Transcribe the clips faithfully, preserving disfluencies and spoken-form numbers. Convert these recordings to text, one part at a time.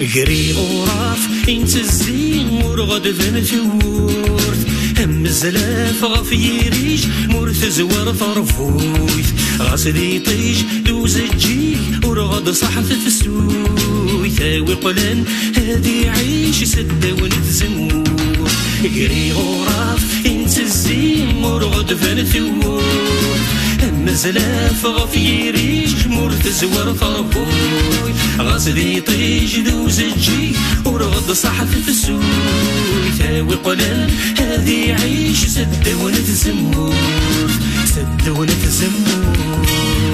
قري غراف انت الزين ورغد ذن ثورث هم الزلاف غف يريج مرث زوار طرفويث غاسدي طيج دوز الجيل ورغد صحف تسوي ثاوي قلن هادي عيش سدة ونتزمور قري غراف انت الزين ورغد ذن ثورث هم الزلاف غف يريج مرث زوار طرفويث غاسدي طيج دوز الجيل ورغد صحف تسوي ثاوي قلن هادي عيش سد ونتزمور سد ونتزمور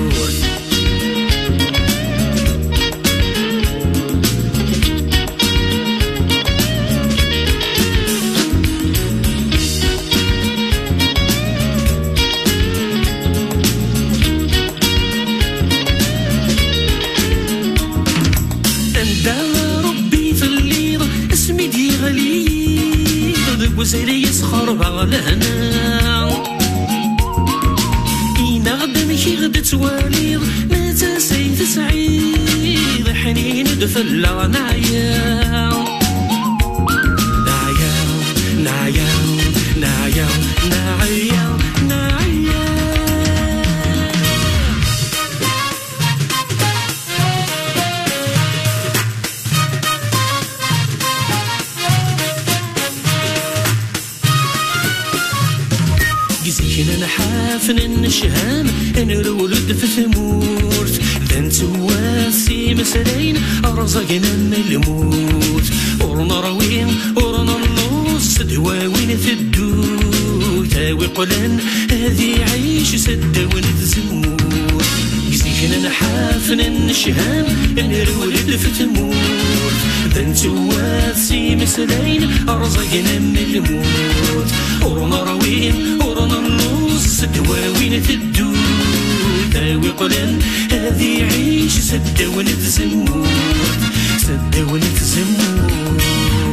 وزيري يسخر بغلهنا إنا غدا كي غدا تواليض متى سيد سعيد حنين دفلا نعيا نعيا نعيا نعيا نعيا نعيا زينا نحافن النشهام نرولد في ثمورت ذن تواسي مسلين أرزقنا من الموت ورنا روين ورنا النص دواوين في الدور تاوي قلن هذي عيش سد ونتزمور زينا نحافن النشهام نرولد في ثمورت ذن تواسي مسلين أرزقنا من الموت ورنا روين ورنا النص دواوين في الدور تاوي قلن هذي عيش سد ونتزمور سد ونتزمور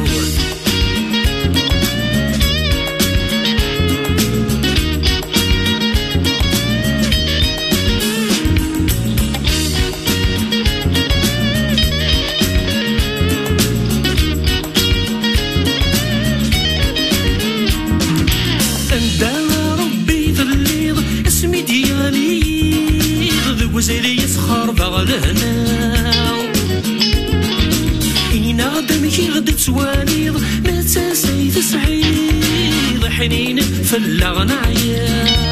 وزيري يسخر بغلهنا إنا غدا كي غدا تواليض متى سيد سعيد حنين فلا نعيا